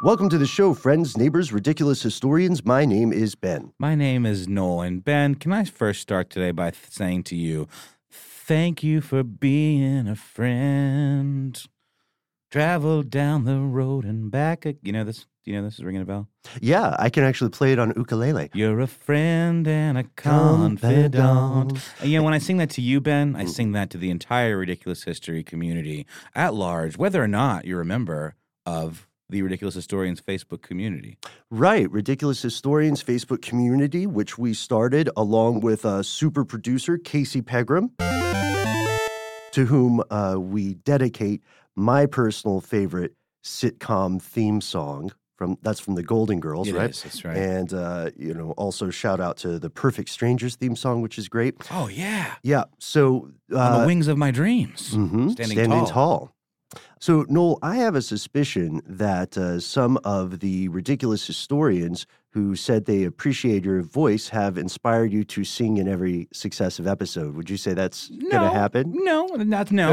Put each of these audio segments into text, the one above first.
Welcome to the show, friends, neighbors, ridiculous historians. My name is Ben. My name is Noel. And Ben, can I first start today by saying to you, thank you for being a friend. Travel down the road and back. You know this? Do you know this is ringing a bell? Yeah, I can actually play it on ukulele. You're a friend and a confidant. And, you know, when I sing that to you, Ben, I sing that to the entire Ridiculous History community at large, whether or not you're a member of the Ridiculous Historians Facebook community. Right, Ridiculous Historians Facebook community, which we started along with super producer Casey Pegram, to whom we dedicate my personal favorite sitcom theme song. That's from the Golden Girls, right? Is, that's right. And, also shout out to the Perfect Strangers theme song, which is great. Oh, yeah. Yeah, so... On the wings of my dreams. Standing tall. So, Noel, I have a suspicion that some of the ridiculous historians who said they appreciate your voice have inspired you to sing in every successive episode. Would you say that's going to happen? No, Ben.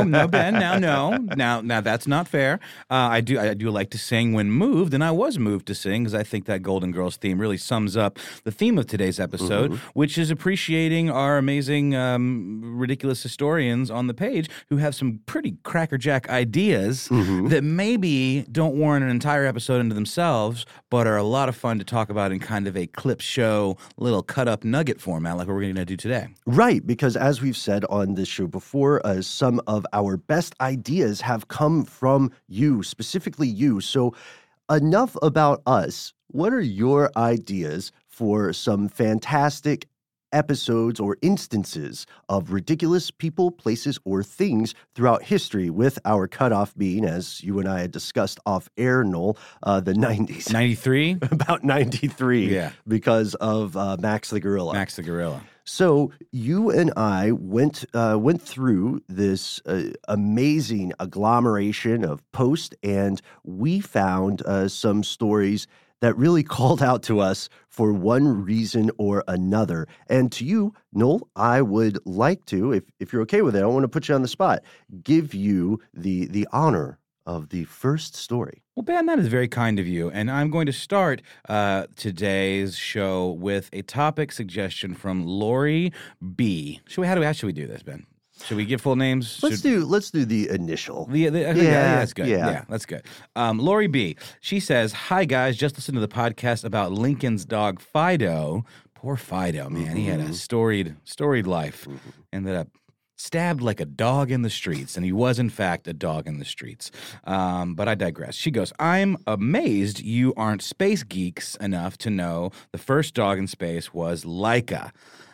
Now that's not fair. I do like to sing when moved, and I was moved to sing because I think that Golden Girls theme really sums up the theme of today's episode, which is appreciating our amazing ridiculous historians on the page who have some pretty crackerjack ideas that maybe don't warrant an entire episode into themselves, but are a lot of fun to talk about in kind of a clip show, little cut-up nugget format like what we're going to do today. Right, because as we've said on this show before, some of our best ideas have come from you, specifically you. So enough about us. What are your ideas for some fantastic episodes or instances of ridiculous people, places, or things throughout history, with our cutoff being, as you and I had discussed off air, Noel, the 90s. 93? About 93. Yeah. Because of Max the Gorilla. Max the Gorilla. So you and I went through this amazing agglomeration of posts, and we found some stories that really called out to us for one reason or another. And to you, Noel, I would like to, if you're okay with it, I want to put you on the spot, give you the honor of the first story. Well, Ben, that is very kind of you. And I'm going to start today's show with a topic suggestion from Lori B. How should we do this, Ben? Should we give full names? Let's do the initial. Yeah, that's good. Yeah, that's good. Lori B. She says, "Hi guys, just listened to the podcast about Lincoln's dog Fido. Poor Fido, man. He had a storied life. Ended up stabbed like a dog in the streets, and he was in fact a dog in the streets. But I digress." She goes, "I'm amazed you aren't space geeks enough to know the first dog in space was Laika."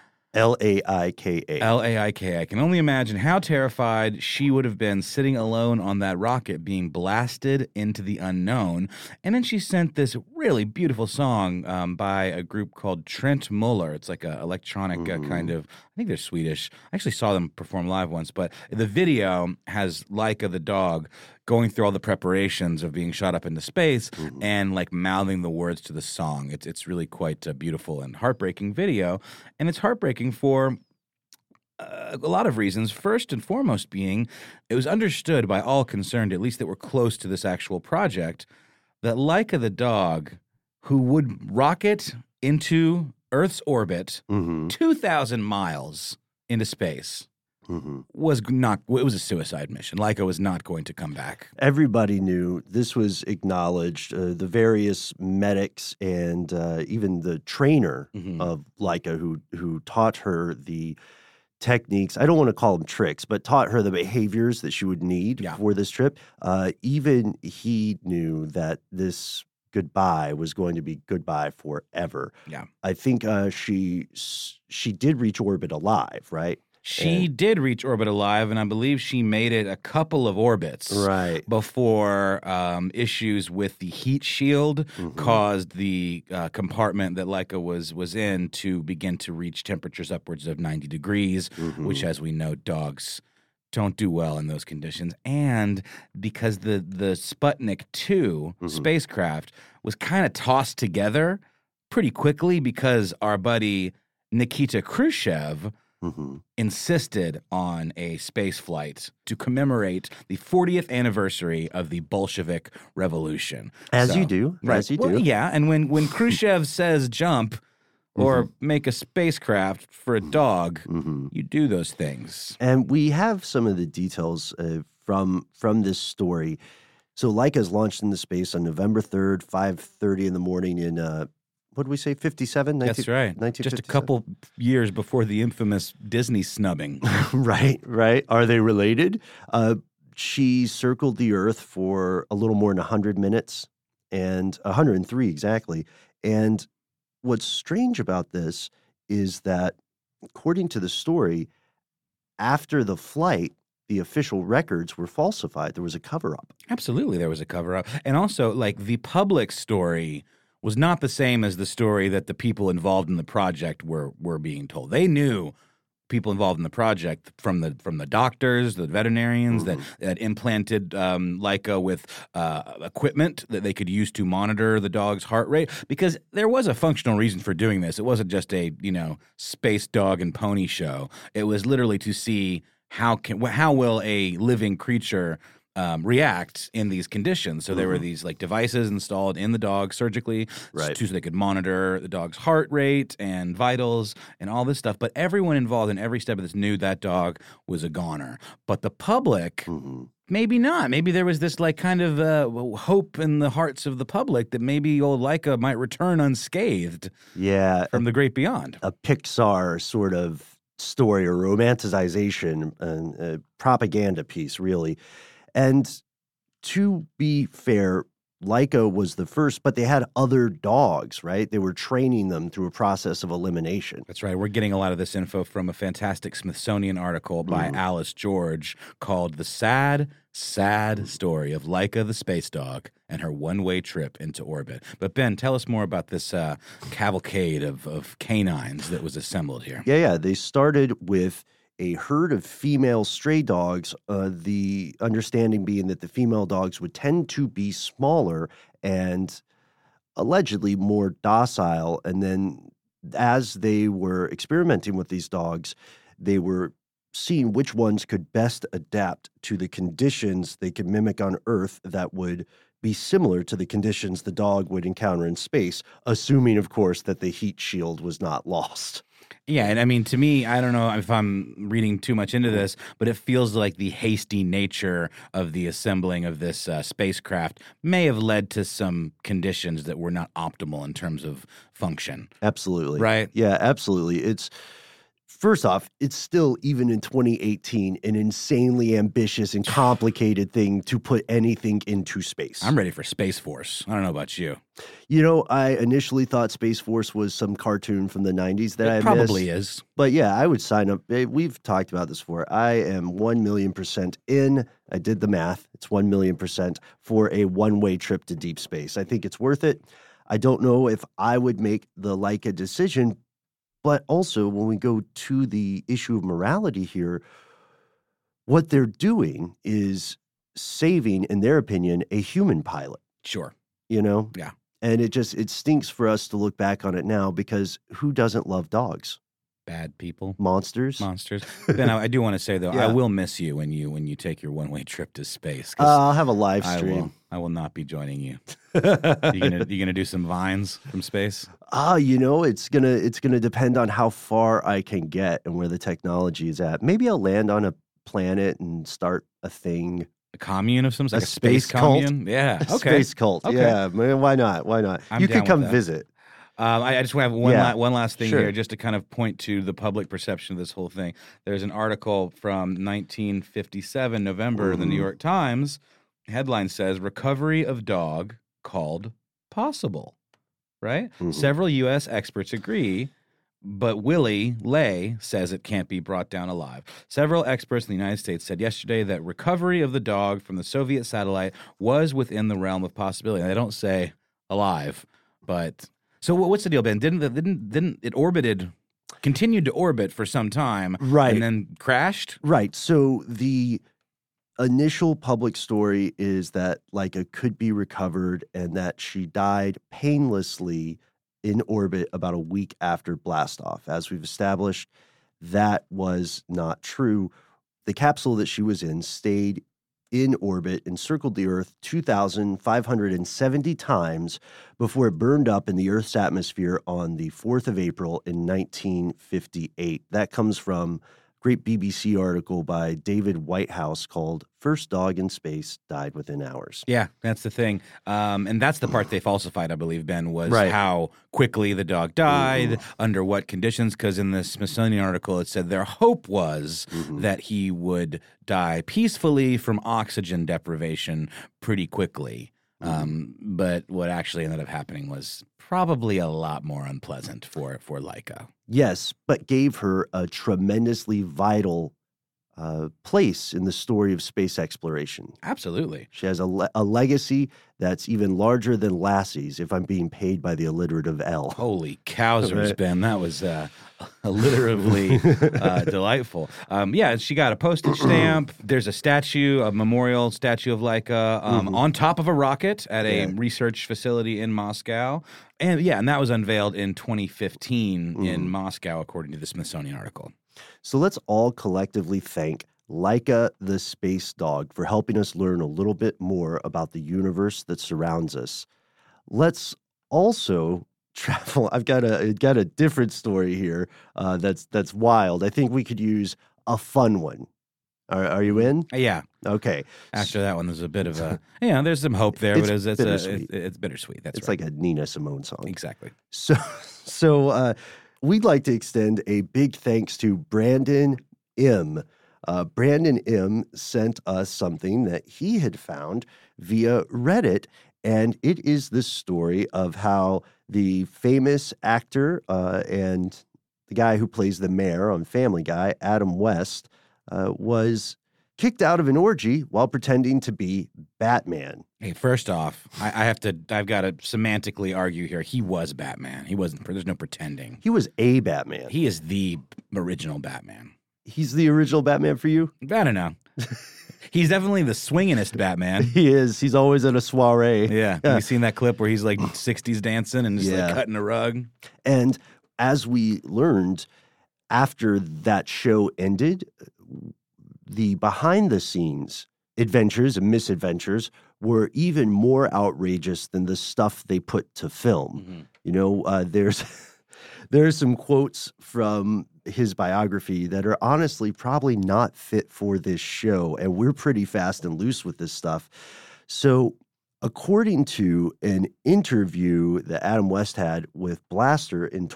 Laika. Laika. I can only imagine how terrified she would have been sitting alone on that rocket being blasted into the unknown. And then she sent this really beautiful song by a group called Trent Muller. It's like an electronic kind of, I think they're Swedish. I actually saw them perform live once, but the video has Laika the dog going through all the preparations of being shot up into space and like mouthing the words to the song. It's really quite a beautiful and heartbreaking video. And it's heartbreaking for a lot of reasons. First and foremost being, it was understood by all concerned, at least that were close to this actual project, that Laika the dog, who would rocket into Earth's orbit 2,000 miles into space, it was a suicide mission. Laika was not going to come back. Everybody knew this was acknowledged. The various medics and even the trainer of Laika who taught her the techniques, I don't want to call them tricks, but taught her the behaviors that she would need for this trip. Even he knew that this goodbye was going to be goodbye forever. Yeah. I think she did reach orbit alive, right? She did reach orbit alive, and I believe she made it a couple of orbits before issues with the heat shield caused the compartment that Laika was in to begin to reach temperatures upwards of 90 degrees, which, as we know, dogs don't do well in those conditions. And because the Sputnik 2 spacecraft was kind of tossed together pretty quickly because our buddy Nikita Khrushchev Mhm. insisted on a space flight to commemorate the 40th anniversary of the Bolshevik Revolution. As you So, do, right. as you Well, do. yeah, and when Khrushchev says jump or make a spacecraft for a dog, Mhm. you do those things. And we have some of the details from this story. So Laika's launched into space on November 3rd, 5:30 in the morning in what did we say, 57? That's right. Just a couple years before the infamous Disney snubbing. Right, right. Are they related? She circled the Earth for a little more than 100 minutes, and 103 exactly. And what's strange about this is that, according to the story, after the flight, the official records were falsified. There was a cover-up. Absolutely, there was a cover-up. And also, like, the public story was not the same as the story that the people involved in the project were being told. They knew people involved in the project from the doctors, the veterinarians that implanted Laika with equipment that they could use to monitor the dog's heart rate, because there was a functional reason for doing this. It wasn't just a space dog and pony show. It was literally to see how will a living creature react in these conditions. So there were these like devices installed in the dog surgically, Right. so they could monitor the dog's heart rate and vitals and all this stuff. But everyone involved in every step of this knew that dog was a goner. But the public, maybe not. Maybe there was this like kind of hope in the hearts of the public that maybe old Laika might return unscathed Yeah, from the great beyond. a Pixar sort of story or romanticization and a propaganda piece, really. And to be fair, Laika was the first, but they had other dogs, right? They were training them through a process of elimination. That's right. We're getting a lot of this info from a fantastic Smithsonian article by Alice George called The Sad, Sad Story of Laika the Space Dog and Her One-Way Trip into Orbit. But Ben, tell us more about this cavalcade of canines that was assembled here. Yeah. They started with a herd of female stray dogs, the understanding being that the female dogs would tend to be smaller and allegedly more docile. And then as they were experimenting with these dogs, they were seeing which ones could best adapt to the conditions they could mimic on Earth that would be similar to the conditions the dog would encounter in space, assuming, of course, that the heat shield was not lost. Yeah, and I mean, to me, I don't know if I'm reading too much into this, but it feels like the hasty nature of the assembling of this spacecraft may have led to some conditions that were not optimal in terms of function. Absolutely. Right? Yeah, absolutely. First off, it's still, even in 2018, an insanely ambitious and complicated thing to put anything into space. I'm ready for Space Force. I don't know about you. You know, I initially thought Space Force was some cartoon from the 90s that I It missed. probably is. But yeah, I would sign up. We've talked about this before. I am 1,000,000% in. I did the math. It's 1,000,000% for a one-way trip to deep space. I think it's worth it. I don't know if I would make the Laika decision. But also, when we go to the issue of morality here, what they're doing is saving, in their opinion, a human pilot, Sure. you know? Yeah. And it stinks for us to look back on it now, because who doesn't love dogs? Bad people. Monsters? Monsters. Ben, I do want to say, though, Yeah. I will miss you when you take your one-way trip to space. 'Cause I'll have a live stream. I will not be joining you. You gonna do some vines from space? It's gonna depend on how far I can get and where the technology is at. Maybe I'll land on a planet and start a thing. A commune of some A like a space cult? commune? Yeah. A Okay. space cult. Okay. Yeah, man, why not? Why not? I'm You down could come with that. visit. I just want to have one last thing Sure. here, just to kind of point to the public perception of this whole thing. There's an article from 1957, November, in the New York Times. Headline says, "Recovery of dog called possible." Right? Several U.S. experts agree, but Willie Lay says it can't be brought down alive. Several experts in the United States said yesterday that recovery of the dog from the Soviet satellite was within the realm of possibility. They don't say alive, but so what's the deal, Ben? Didn't it continued to orbit for some time, Right. and then crashed? Right. So the initial public story is that Laika could be recovered and that she died painlessly in orbit about a week after blastoff. As we've established, that was not true. The capsule that she was in stayed in orbit and circled the Earth 2,570 times before it burned up in the Earth's atmosphere on the 4th of April in 1958. That comes from a great BBC article by David Whitehouse called First Dog in Space Died Within Hours. Yeah, that's the thing. And that's the part they falsified, I believe, Ben, was Right. how quickly the dog died, under what conditions, because in the Smithsonian article it said their hope was that he would die peacefully from oxygen deprivation pretty quickly. But what actually ended up happening was probably a lot more unpleasant for Laika. Yes, but gave her a tremendously vital place in the story of space exploration. Absolutely. She has a legacy that's even larger than Lassie's, if I'm being paid by the alliterative L. Holy cowsers, Ben. That was alliteratively delightful. Yeah, she got a postage stamp. There's a statue, a memorial statue of Laika on top of a rocket at a research facility in Moscow. And that was unveiled in 2015 in Moscow, according to the Smithsonian article. So let's all collectively thank Laika the space dog for helping us learn a little bit more about the universe that surrounds us. Let's also travel. I've got a different story here that's wild. I think we could use a fun one. Are you in? Yeah. Okay. After that one, there's a bit of a there's some hope there, but it's bittersweet. It's bittersweet. That's it's right. like a Nina Simone song. Exactly. So we'd like to extend a big thanks to Brandon M. Brandon M. sent us something that he had found via Reddit, and it is the story of how the famous actor and the guy who plays the mayor on Family Guy, Adam West, was kicked out of an orgy while pretending to be Batman. Hey, first off, I've got to semantically argue here. He was Batman. He wasn't. There's no pretending. He was a Batman. He is the original Batman. He's the original Batman for you? I don't know. He's definitely the swinginest Batman. He is. He's always at a soiree. Yeah. Have you seen that clip where he's like 60s dancing and just like cutting a rug? And as we learned, after that show ended, the behind-the-scenes adventures and misadventures were even more outrageous than the stuff they put to film. You know, there's some quotes from his biography that are honestly probably not fit for this show, and we're pretty fast and loose with this stuff. So according to an interview that Adam West had with Blaster in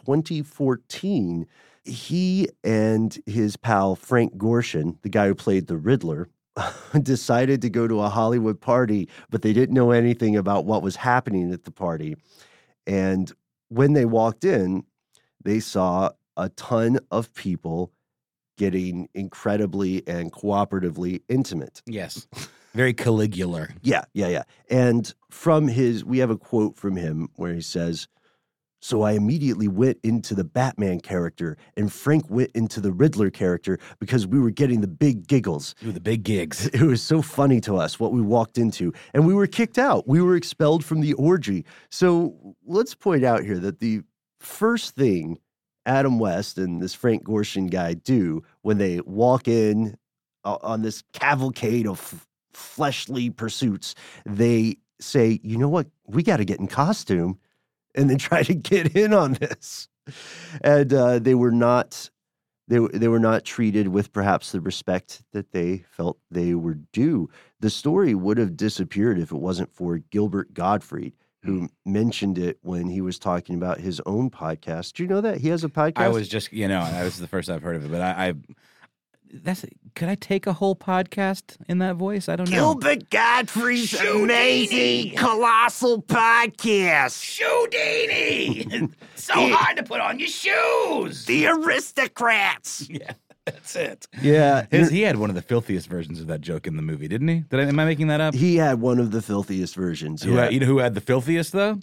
2014, he and his pal Frank Gorshin, the guy who played the Riddler, decided to go to a Hollywood party, but they didn't know anything about what was happening at the party. And when they walked in, they saw a ton of people getting incredibly and cooperatively intimate. Yes. Very Caligular. Yeah. And we have a quote from him where he says, "So I immediately went into the Batman character and Frank went into the Riddler character because we were getting the big giggles. Ooh, the big gigs. It was so funny to us what we walked into, and we were kicked out. We were expelled from the orgy." So let's point out here that the first thing Adam West and this Frank Gorshin guy do when they walk in on this cavalcade of fleshly pursuits, they say, "You know what? We got to get in costume," and then try to get in on this. And they were not treated with perhaps the respect that they felt they were due. The story would have disappeared if it wasn't for Gilbert Gottfried, who mentioned it when he was talking about his own podcast. Do you know that he has a podcast? I was just, that was the first I've heard of it, but could I take a whole podcast in that voice? I don't know. Gilbert Gottfried's amazing, colossal podcast. Shoudini! So hard to put on your shoes! The Aristocrats. Yeah, that's it. Yeah. He had one of the filthiest versions of that joke in the movie, didn't he? Am I making that up? He had one of the filthiest versions. You know who had the filthiest, though?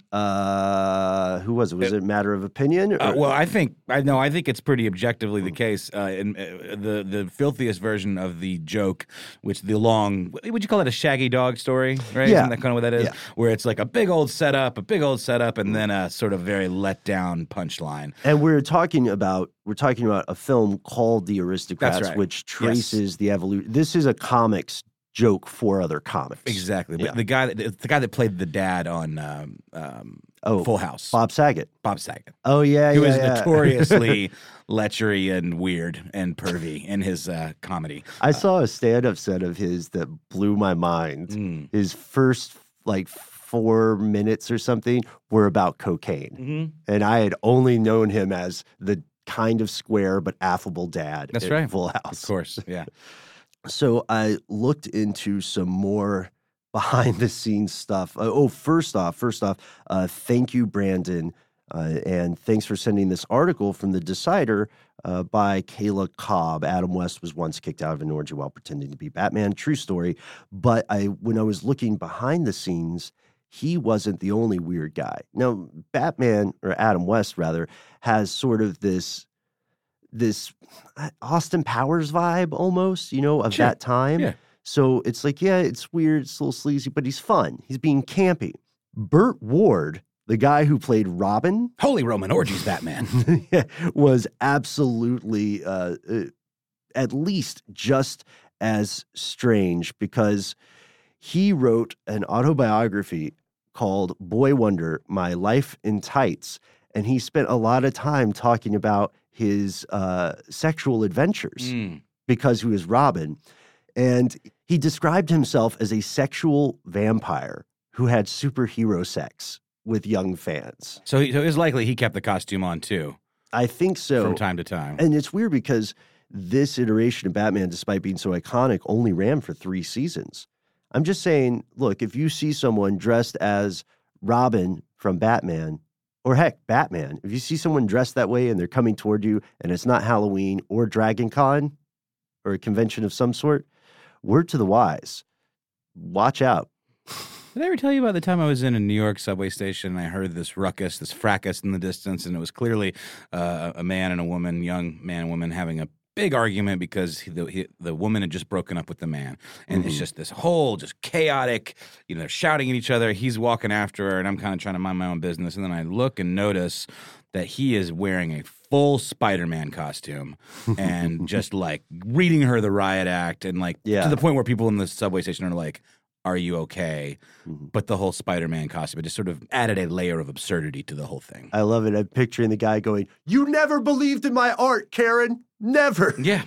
Who was it? Was it a matter of opinion? Well, I think it's pretty objectively the case. In the filthiest version of the joke, which the long, would you call it a Shaggy Dog story, right? Yeah. Isn't that kind of what that is? Yeah. Where it's like a big old setup, and then a sort of very let down punchline. And we're talking about we're talking about a film called The Aristocrats, That's right. which traces the evolution. This is a comics joke for other comics. Exactly. Yeah. But the guy that played the dad on Full House, Bob Saget. Oh, yeah, who is notoriously lechery and weird and pervy in his comedy. I saw a stand-up set of his that blew my mind. His first, 4 minutes or something were about cocaine. And I had only known him as the kind of square but affable dad. That's at right. Full House. Of course, yeah. So I looked into some more behind-the-scenes stuff. First off, thank you, Brandon, and thanks for sending this article from The Decider by Kayla Cobb. Adam West was once kicked out of an orgy while pretending to be Batman. True story. But when I was looking behind the scenes, he wasn't the only weird guy. Now, Batman, or Adam West, rather, has sort of this Austin Powers vibe almost, of Sure. that time. Yeah. So it's like, yeah, it's weird, it's a little sleazy, but he's fun. He's being campy. Burt Ward, the guy who played Robin, Holy Roman orgies, Batman. was absolutely at least just as strange because he wrote an autobiography called Boy Wonder, My Life in Tights. And he spent a lot of time talking about his sexual adventures because he was Robin. And he described himself as a sexual vampire who had superhero sex with young fans. So it's likely he kept the costume on too. I think so. From time to time. And it's weird because this iteration of Batman, despite being so iconic, only ran for 3 seasons. I'm just saying, look, if you see someone dressed as Robin from Batman, or heck, Batman, if you see someone dressed that way and they're coming toward you and it's not Halloween or Dragon Con or a convention of some sort, word to the wise, watch out. Did I ever tell you about the time I was in a New York subway station and I heard this ruckus, this fracas in the distance, and it was clearly a man and a woman, young man and woman, having a big argument because the woman had just broken up with the man. And it's just this whole just chaotic, they're shouting at each other. He's walking after her and I'm kind of trying to mind my own business. And then I look and notice that he is wearing a full Spider-Man costume and just reading her the riot act and to the point where people in the subway station are like, are you okay? But the whole Spider-Man costume, it just sort of added a layer of absurdity to the whole thing. I love it. I'm picturing the guy going, "You never believed in my art, Karen. Never." Yeah.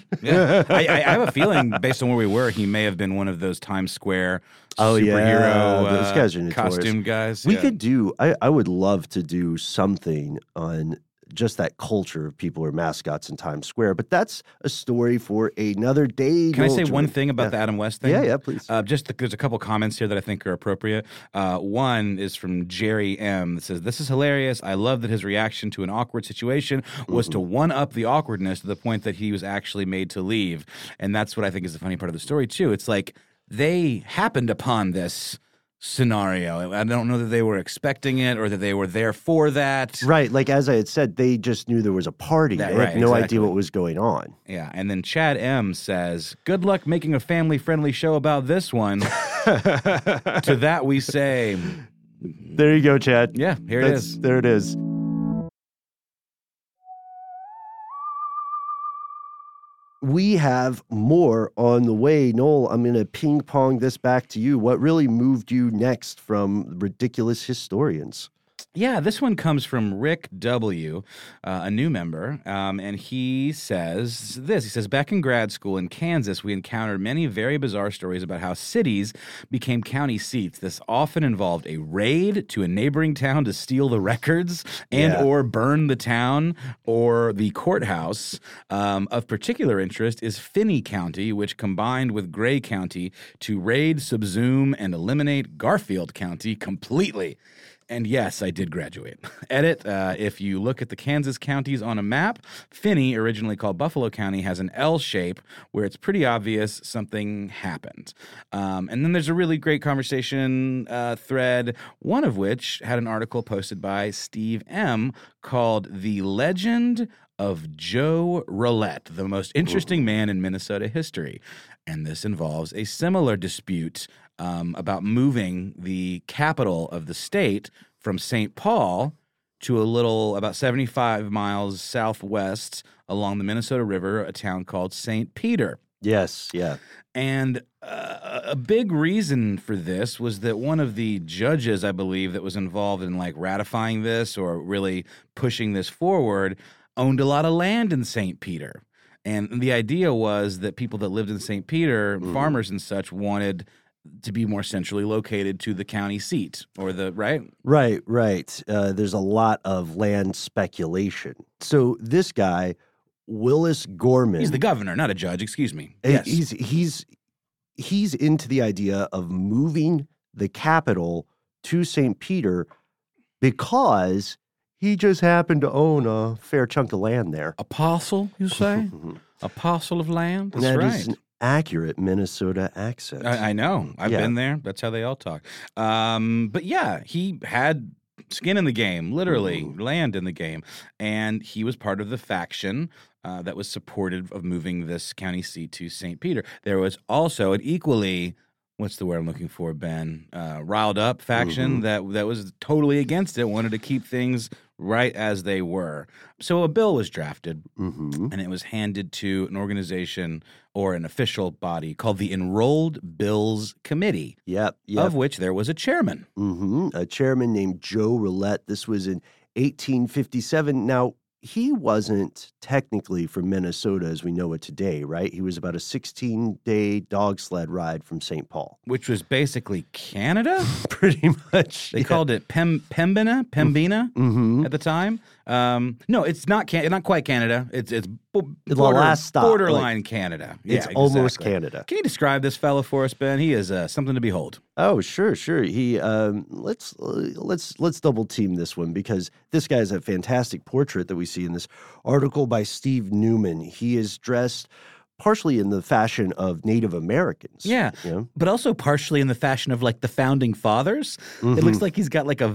I have a feeling, based on where we were, he may have been one of those Times Square superhero those guys are notorious. costume guys. We could do, I would love to do something on just that culture of people who are mascots in Times Square, but that's a story for another day. Can I say one thing about the Adam West thing? Yeah, please. There's a couple comments here that I think are appropriate. One is from Jerry M. that says, "This is hilarious. I love that his reaction to an awkward situation was to one-up the awkwardness to the point that he was actually made to leave." And that's what I think is the funny part of the story, too. It's like they happened upon this scenario. I don't know that they were expecting it or that they were there for that. Right. Like, as I had said, they just knew there was a party. They had no idea what was going on. Yeah. And then Chad M. says, "Good luck making a family-friendly show about this one." To that we say... There you go, Chad. Yeah, here it is. There it is. We have more on the way. Noel, I'm going to ping pong this back to you. What really moved you next from Ridiculous Historians? Yeah, this one comes from Rick W., a new member, and he says this. He says, "Back in grad school in Kansas, we encountered many very bizarre stories about how cities became county seats. This often involved a raid to a neighboring town to steal the records and or burn the town or the courthouse. Of particular interest is Finney County, which combined with Gray County to raid, subsume, and eliminate Garfield County completely." And yes, I did graduate. Edit, if you look at the Kansas counties on a map, Finney, originally called Buffalo County, has an L shape where it's pretty obvious something happened. And then there's a really great conversation thread, one of which had an article posted by Steve M. called "The Legend of Joe Roulette, the most interesting man in Minnesota history." And this involves a similar dispute about moving the capital of the state from St. Paul to about 75 miles southwest along the Minnesota River, a town called St. Peter. Yes, yeah. And a big reason for this was that one of the judges, I believe, that was involved in like ratifying this or really pushing this forward owned a lot of land in St. Peter. And the idea was that people that lived in St. Peter, farmers and such, wanted to be more centrally located to the county seat right? Right. There's a lot of land speculation. So this guy, Willis Gorman. He's the governor, not a judge, excuse me. Yes. He's into the idea of moving the capital to St. Peter because he just happened to own a fair chunk of land there. Apostle, you say? A parcel of land? That's that right. Is an accurate Minnesota accent. I know. I've been there. That's how they all talk. But yeah, he had skin in the game, literally land in the game. And he was part of the faction that was supportive of moving this county seat to St. Peter. There was also an equally, what's the word I'm looking for, Ben? Riled up faction that was totally against it, wanted to keep things right as they were. So a bill was drafted, and it was handed to an organization or an official body called the Enrolled Bills Committee, of which there was a chairman. A chairman named Joe Roulette. This was in 1857. Now, he wasn't technically from Minnesota as we know it today, right? He was about a 16-day dog sled ride from St. Paul. Which was basically Canada? Pretty much. They called it Pembina at the time. No, it's not quite Canada. It's the last stop, borderline Canada. It's almost Canada. Can you describe this fellow for us, Ben? He is something to behold. Oh, sure. He let's double team this one because this guy is a fantastic portrait that we see in this article by Steve Newman. He is dressed partially in the fashion of Native Americans. Yeah, but also partially in the fashion of like the founding fathers. It looks like he's got like a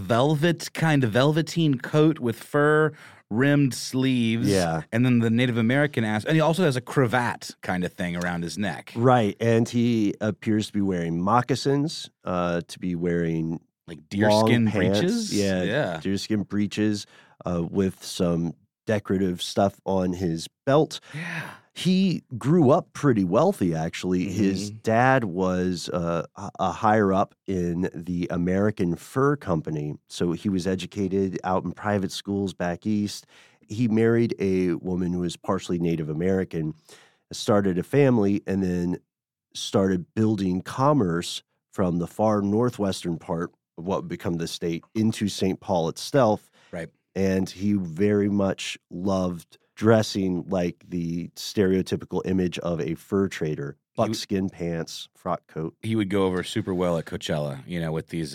velveteen coat with fur rimmed sleeves. Yeah. And then the Native American and he also has a cravat kind of thing around his neck. Right. And he appears to be wearing moccasins, to be wearing like deerskin breeches. Yeah. Deerskin breeches with some decorative stuff on his belt. Yeah. He grew up pretty wealthy, actually. His dad was a higher up in the American Fur Company, so he was educated out in private schools back east. He married a woman who was partially Native American, started a family, and then started building commerce from the far northwestern part of what would become the state into St. Paul itself. Right. And he very much loved dressing like the stereotypical image of a fur trader, buckskin pants, frock coat. He would go over super well at Coachella, with these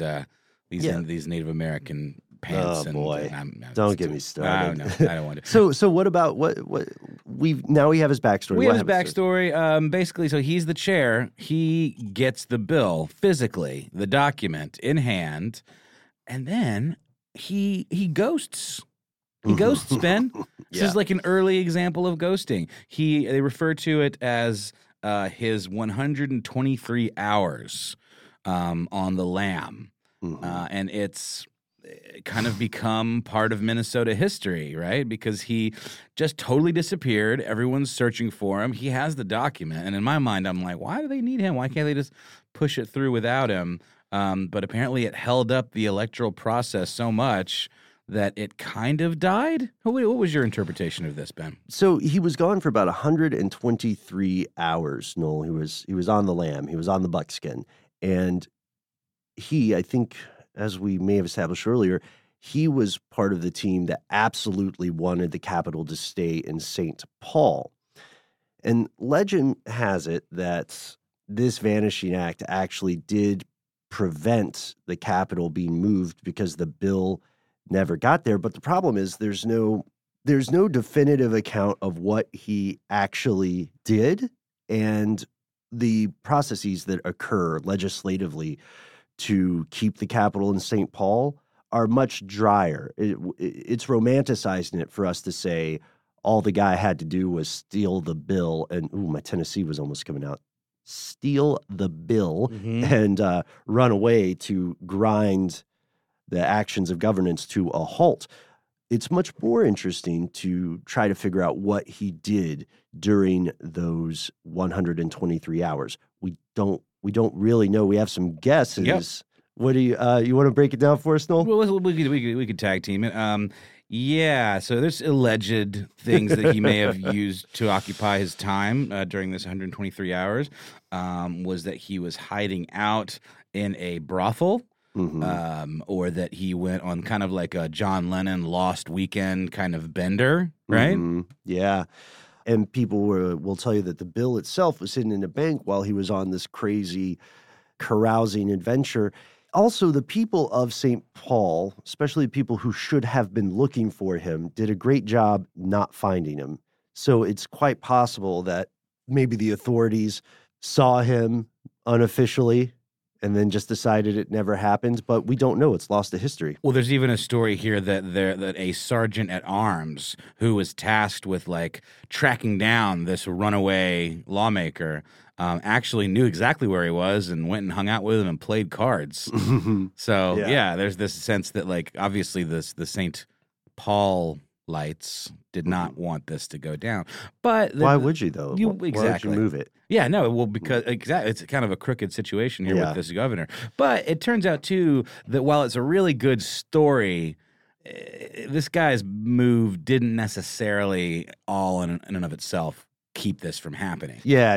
Native American pants. Oh boy! Don't get me started. No, I don't want to. So what about what we have his backstory? We have his backstory. Basically, so he's the chair. He gets the bill physically, the document in hand, and then he ghosts. He ghosts, Ben. This is like an early example of ghosting. They refer to it as his 123 hours on the lam. And it's kind of become part of Minnesota history, right? Because he just totally disappeared. Everyone's searching for him. He has the document. And in my mind, I'm like, why do they need him? Why can't they just push it through without him? But apparently it held up the electoral process so much that it kind of died? What was your interpretation of this, Ben? So he was gone for about 123 hours, Noel. He was on the lam. He was on the buckskin. And I think, as we may have established earlier, he was part of the team that absolutely wanted the capital to stay in St. Paul. And legend has it that this vanishing act actually did prevent the capital being moved because the bill never got there. But the problem is there's no definitive account of what he actually did and the processes that occur legislatively to keep the capital in St. Paul are much drier. It's romanticizing it for us to say all the guy had to do was steal the bill and, my Tennessee was almost coming out, steal the bill and run away to grind the actions of governance to a halt. it's much more interesting to try to figure out what he did during those 123 hours. We don't really know. We have some guesses. Yep. What do you want to break it down for us, Noel? Well, we could tag team it. Yeah, so there's alleged things that he may have used to occupy his time during this 123 hours. Was that he was hiding out in a brothel, or that he went on kind of like a John Lennon Lost Weekend kind of bender, right? Yeah. And people will tell you that the bill itself was hidden in a bank while he was on this crazy carousing adventure. Also, the people of St. Paul, especially people who should have been looking for him, did a great job not finding him. So it's quite possible that maybe the authorities saw him unofficially and then just decided it never happened, but we don't know. It's lost to history. Well, there's even a story here that a sergeant at arms who was tasked with like tracking down this runaway lawmaker actually knew exactly where he was and went and hung out with him and played cards. So yeah, there's this sense that like obviously the St. Paul lights did not want this to go down. But why would you though? Exactly. Why would you move it? Yeah, no, well, because it's kind of a crooked situation here with this governor. But it turns out, too, that while it's a really good story, this guy's move didn't necessarily all in and of itself keep this from happening. Yeah.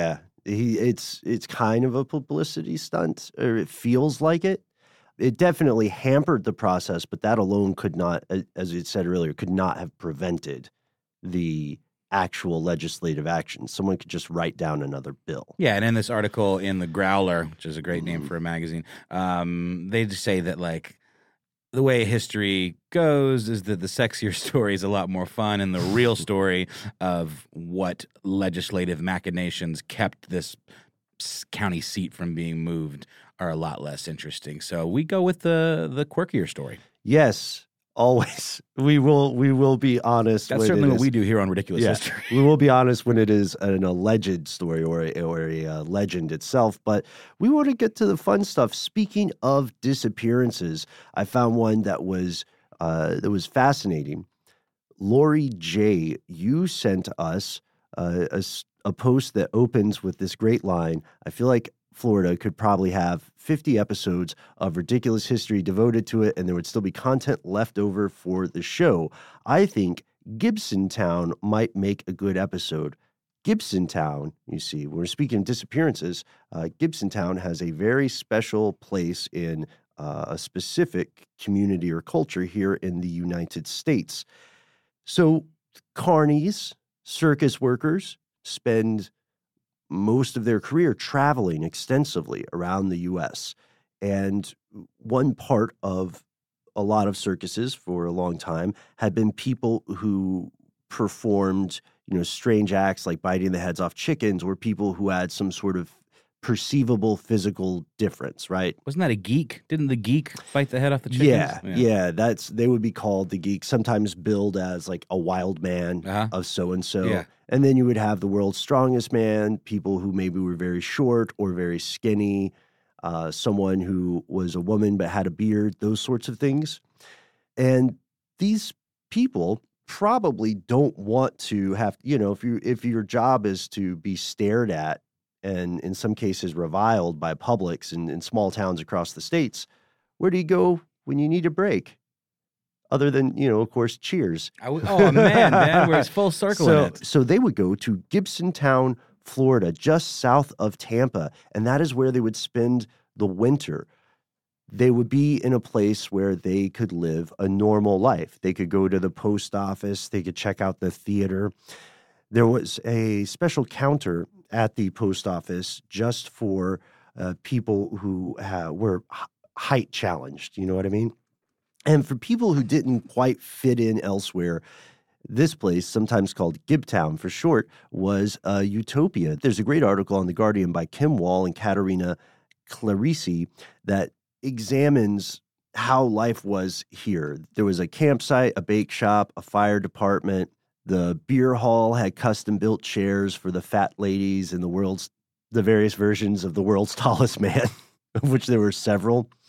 It's kind of a publicity stunt, or it feels like it. It definitely hampered the process, but that alone could not, as you said earlier, could not have prevented the actual legislative action. Someone could just write down another bill. Yeah, and in this article in The Growler, which is a great name for a magazine, they just say that, like, the way history goes is that the sexier story is a lot more fun, and the real story of what legislative machinations kept this county seat from being moved are a lot less interesting. So we go with the quirkier story. Yes, always. We will be honest. That's certainly what we do here on Ridiculous History. We will be honest when it is an alleged story or a legend itself, but we want to get to the fun stuff. Speaking of disappearances, I found one that was fascinating. Lori J., you sent us a post that opens with this great line. I feel like Florida could probably have 50 episodes of Ridiculous History devoted to it, and there would still be content left over for the show. I think Gibsontown might make a good episode. Gibsontown, you see, when we're speaking of disappearances, Gibsontown has a very special place in a specific community or culture here in the United States. So carnies, circus workers, spend most of their career traveling extensively around the U.S. And one part of a lot of circuses for a long time had been people who performed, strange acts like biting the heads off chickens, or people who had some sort of perceivable physical difference, right? Wasn't that a geek? Didn't the geek bite the head off the chickens? Yeah. They would be called the geek, sometimes billed as like a wild man of so-and-so. Yeah. And then you would have the world's strongest man, people who maybe were very short or very skinny, someone who was a woman but had a beard, those sorts of things. And these people probably don't want to have, if your job is to be stared at and in some cases reviled by publics in small towns across the states, where do you go when you need a break? Other than, of course, Cheers. Oh, man, we're full circle in it. So they would go to Gibsontown, Florida, just south of Tampa, and that is where they would spend the winter. They would be in a place where they could live a normal life. They could go to the post office. They could check out the theater. There was a special counter at the post office just for people who were height challenged. You know what I mean? And for people who didn't quite fit in elsewhere, this place, sometimes called Gibtown for short, was a utopia. There's a great article on The Guardian by Kim Wall and Katerina Clarisi that examines how life was here. There was a campsite, a bake shop, a fire department. The beer hall had custom-built chairs for the fat ladies and the various versions of the world's tallest man, of which there were several.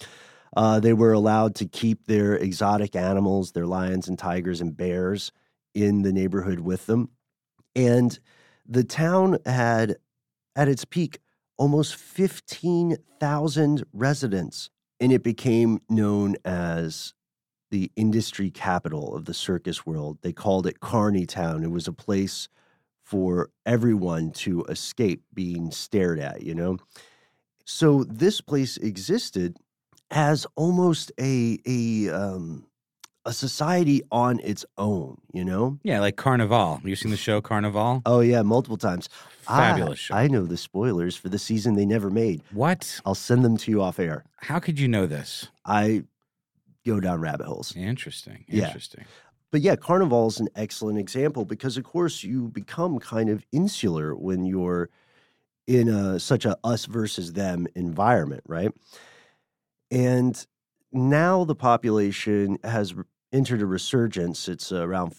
They were allowed to keep their exotic animals, their lions and tigers and bears, in the neighborhood with them. And the town had, at its peak, almost 15,000 residents, and it became known as the industry capital of the circus world. They called it Carney Town. It was a place for everyone to escape being stared at, you know? So this place existed as almost a society on its own, you know? Yeah, like Carnival. You seen the show Carnival? Oh, yeah, multiple times. Fabulous show. I know the spoilers for the season they never made. What? I'll send them to you off air. How could you know this? I go down rabbit holes. Interesting. Yeah. Interesting. But yeah, Carnival is an excellent example because, of course, you become kind of insular when you're in such a us versus them environment, right? And now the population has entered a resurgence. It's around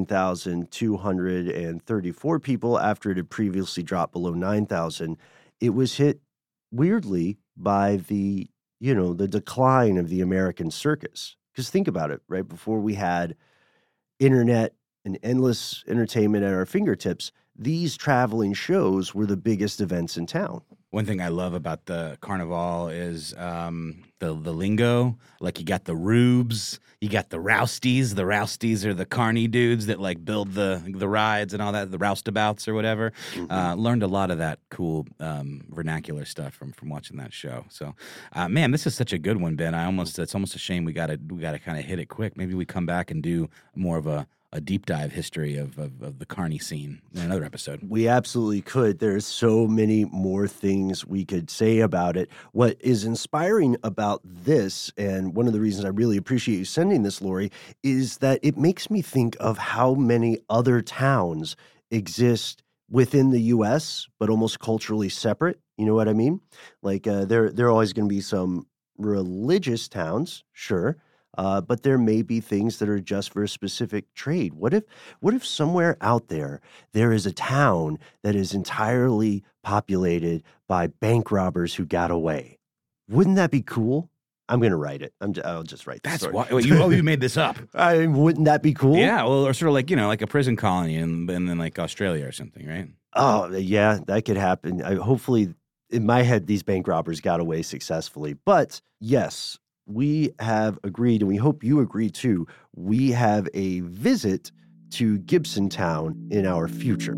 14,234 people after it had previously dropped below 9,000. It was hit weirdly by the decline of the American circus. Because think about it, right? Before we had internet and endless entertainment at our fingertips, these traveling shows were the biggest events in town. One thing I love about the Carnival is the lingo. Like, you got the rubes, you got the rousties. The rousties are the carny dudes that like build the rides and all that, the roustabouts or whatever. Mm-hmm. Learned a lot of that cool vernacular stuff from watching that show. So, man, this is such a good one, Ben. It's almost a shame we gotta kind of hit it quick. Maybe we come back and do more of a deep dive history of the carny scene in another episode. We absolutely could. There's so many more things we could say about it. What is inspiring about this, and one of the reasons I really appreciate you sending this, Lori, is that it makes me think of how many other towns exist within the U.S., but almost culturally separate. You know what I mean? Like there are always going to be some religious towns, sure, but there may be things that are just for a specific trade. What if somewhere out there is a town that is entirely populated by bank robbers who got away? Wouldn't that be cool? I'm going to write it. I'll just write the story. That's why you made this up. Wouldn't that be cool? Yeah, well, or sort of like, like a prison colony and then like Australia or something, right? Oh, yeah, that could happen. Hopefully, in my head, these bank robbers got away successfully. But yes, we have agreed, and we hope you agree too, we have a visit to Gibson Town in our future.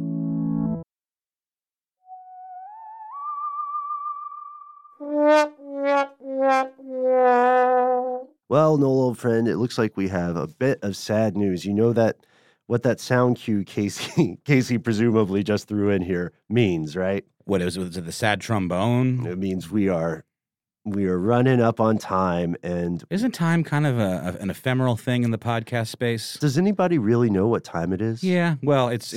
Well, Noel, old friend, it looks like we have a bit of sad news. You know that what that sound cue Casey presumably just threw in here means, right? What was it, the sad trombone? It means we are running up on time. And isn't time kind of an ephemeral thing in the podcast space? Does anybody really know what time it is? Yeah, well, it's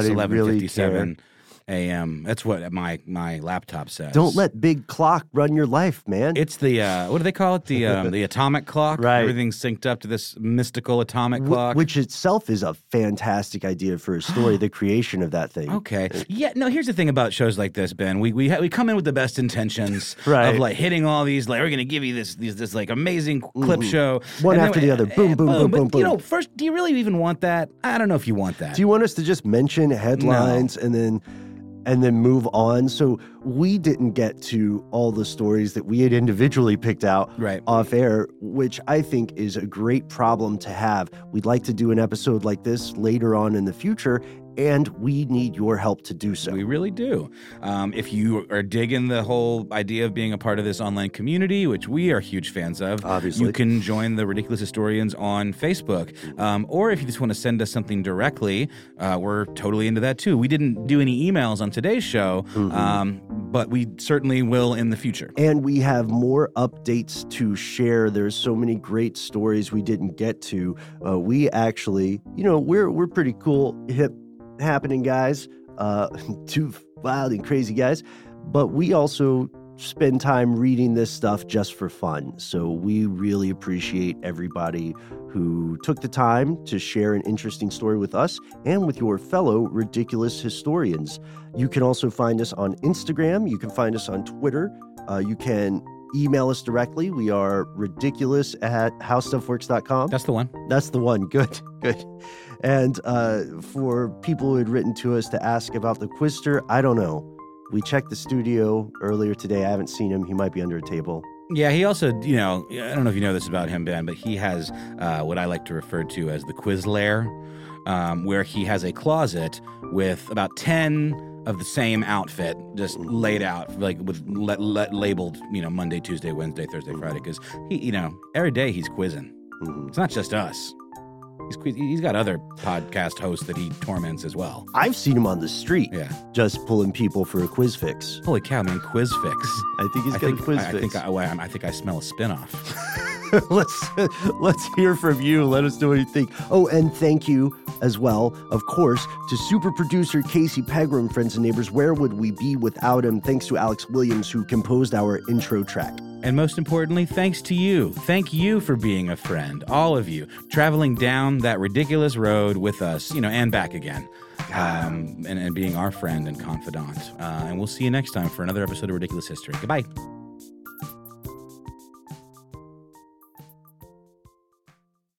11:57 a.m. That's what my laptop says. Don't let big clock run your life, man. It's the what do they call it? The atomic clock. Right. Everything's synced up to this mystical atomic clock, which itself is a fantastic idea for a story. The creation of that thing. Okay. Yeah. No. Here's the thing about shows like this, Ben. We come in with the best intentions right. of like hitting all these. Like, we're going to give you this like amazing clip show, one after the other. Boom, boom, boom, boom, boom. First, do you really even want that? I don't know if you want that. Do you want us to just mention headlines and then move on? So we didn't get to all the stories that we had individually picked out off air, which I think is a great problem to have. We'd like to do an episode like this later on in the future, and we need your help to do so. We really do. If you are digging the whole idea of being a part of this online community, which we are huge fans of, obviously, you can join the Ridiculous Historians on Facebook. Or if you just want to send us something directly, we're totally into that too. We didn't do any emails on today's show, but we certainly will in the future. And we have more updates to share. There's so many great stories we didn't get to. We actually, we're pretty cool, hip, happening guys, two wild and crazy guys, but we also spend time reading this stuff just for fun. So we really appreciate everybody who took the time to share an interesting story with us and with your fellow ridiculous historians. You can also find us on Instagram. You can find us on Twitter. You can email us directly. We are ridiculous@howstuffworks.com. That's the one. That's the one. Good. And for people who had written to us to ask about the Quizster, I don't know. We checked the studio earlier today. I haven't seen him. He might be under a table. Yeah, he also, I don't know if you know this about him, Ben, but he has what I like to refer to as the quiz lair, where he has a closet with about 10 of the same outfit just laid out, like with labeled, Monday, Tuesday, Wednesday, Thursday, Friday, because he, every day he's quizzing. Mm-hmm. It's not just us. He's got other podcast hosts that he torments as well. I've seen him on the street, just pulling people for a quiz fix. Holy cow, man! Quiz fix. I think he's got a quiz fix. I think I smell a spinoff. Let's hear from you. Let us know what you think. Oh, and thank you as well, of course, to super producer Casey Pegram, friends and neighbors. Where would we be without him? Thanks to Alex Williams, who composed our intro track. And most importantly, thanks to you. Thank you for being a friend, all of you, traveling down that ridiculous road with us, and back again, and being our friend and confidant. And we'll see you next time for another episode of Ridiculous History. Goodbye.